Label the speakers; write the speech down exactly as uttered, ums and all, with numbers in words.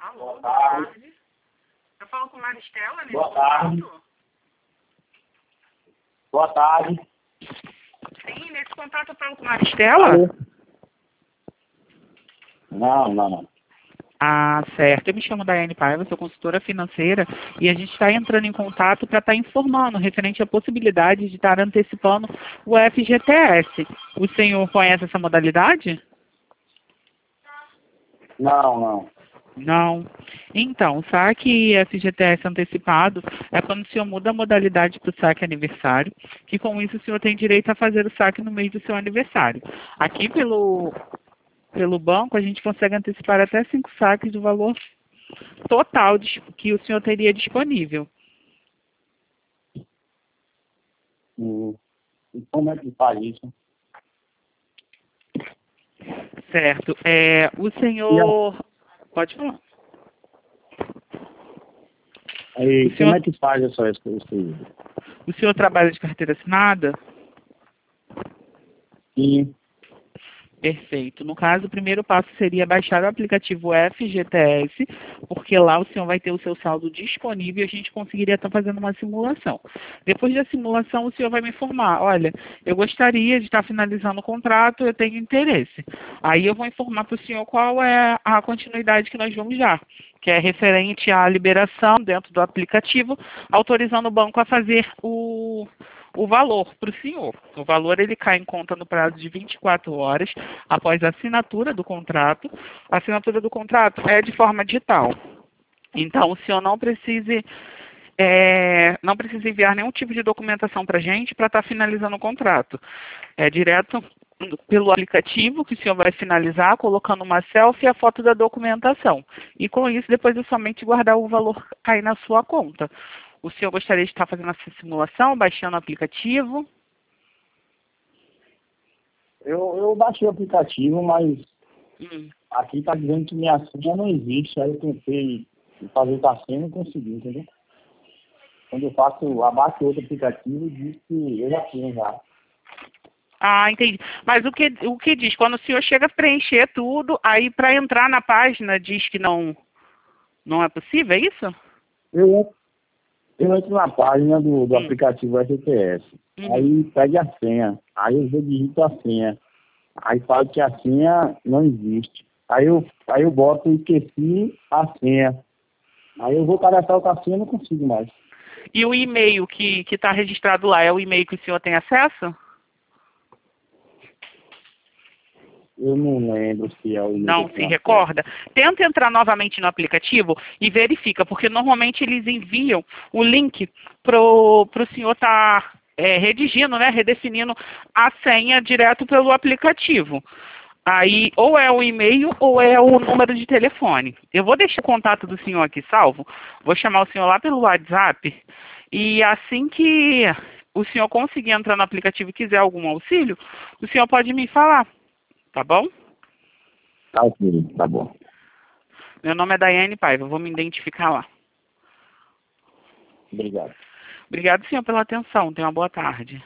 Speaker 1: Alô,
Speaker 2: Boa
Speaker 1: boa
Speaker 2: tarde.
Speaker 1: tarde. Eu falo com Maristela nesse
Speaker 2: Boa tarde.
Speaker 1: contato?
Speaker 2: Boa tarde.
Speaker 1: Sim, nesse contato eu falo com Maristela?
Speaker 2: Alô? Não, não, não.
Speaker 1: Ah, certo. Eu me chamo Daiane Paiva, sou consultora financeira e a gente está entrando em contato para estar informando referente à possibilidade de estar antecipando o F G T S. O senhor conhece essa modalidade?
Speaker 2: Não, não.
Speaker 1: Não. Então, o saque F G T S antecipado é quando o senhor muda a modalidade para o saque aniversário, que com isso o senhor tem direito a fazer o saque no mês do seu aniversário. Aqui pelo, pelo banco a gente consegue antecipar até cinco saques do valor total dis- que o senhor teria disponível.
Speaker 2: Hum, E como é que faz isso?
Speaker 1: Certo. É, o senhor... Pode falar.
Speaker 2: Aí,
Speaker 1: O
Speaker 2: como
Speaker 1: senhor,
Speaker 2: é que faz essa isso? isso?
Speaker 1: o senhor trabalha de carteira assinada?
Speaker 2: Sim.
Speaker 1: Perfeito. No caso, o primeiro passo seria baixar o aplicativo F G T S, porque lá o senhor vai ter o seu saldo disponível e a gente conseguiria estar fazendo uma simulação. Depois da simulação, o senhor vai me informar, olha, eu gostaria de estar finalizando o contrato, eu tenho interesse. Aí eu vou informar para o senhor qual é a continuidade que nós vamos dar, que é referente à liberação dentro do aplicativo, autorizando o banco a fazer o o valor para o senhor. O valor ele cai em conta no prazo de vinte e quatro horas após a assinatura do contrato. A assinatura do contrato é de forma digital. Então, o senhor não precise, é, não precisa enviar nenhum tipo de documentação para a gente para estar finalizando o contrato. É direto pelo aplicativo que o senhor vai finalizar, colocando uma selfie e a foto da documentação. E com isso, depois é somente guardar o valor cair na sua conta. O senhor gostaria de estar fazendo essa simulação, baixando o aplicativo?
Speaker 2: Eu, eu baixei o aplicativo, mas
Speaker 1: Hum.
Speaker 2: aqui tá dizendo que minha senha não existe. Aí eu tentei fazer com a senha e não consegui, entendeu? Quando eu faço, abaixo outro aplicativo, diz que eu já tenho já.
Speaker 1: Ah, entendi. Mas o que, o que diz? Quando o senhor chega a preencher tudo, aí para entrar na página diz que não, não é possível, é isso?
Speaker 2: Eu, eu entro na página do, do
Speaker 1: Hum.
Speaker 2: aplicativo F G T S.
Speaker 1: Uhum.
Speaker 2: Aí pede a senha. Aí eu digito a senha. Aí fala que a senha não existe. Aí eu, aí eu boto esqueci a senha. Aí eu vou cadastrar com a senha e não consigo mais.
Speaker 1: E o e-mail que está registrado lá é o e-mail que o senhor tem acesso?
Speaker 2: Eu não lembro se é o e-mail que
Speaker 1: Não
Speaker 2: eu
Speaker 1: se
Speaker 2: tenho acesso.
Speaker 1: recorda? Tenta entrar novamente no aplicativo e verifica, porque normalmente eles enviam o link para o senhor estar redigindo, né, redefinindo a senha direto pelo aplicativo. Aí, ou é o e-mail ou é o número de telefone. Eu vou deixar o contato do senhor aqui salvo, vou chamar o senhor lá pelo WhatsApp, e assim que o senhor conseguir entrar no aplicativo e quiser algum auxílio, o senhor pode me falar, tá bom?
Speaker 2: Tá ok, tá bom.
Speaker 1: Meu nome é Daiane Paiva, eu vou me identificar lá.
Speaker 2: Obrigado.
Speaker 1: Obrigado, senhor, pela atenção. Tenha uma boa tarde.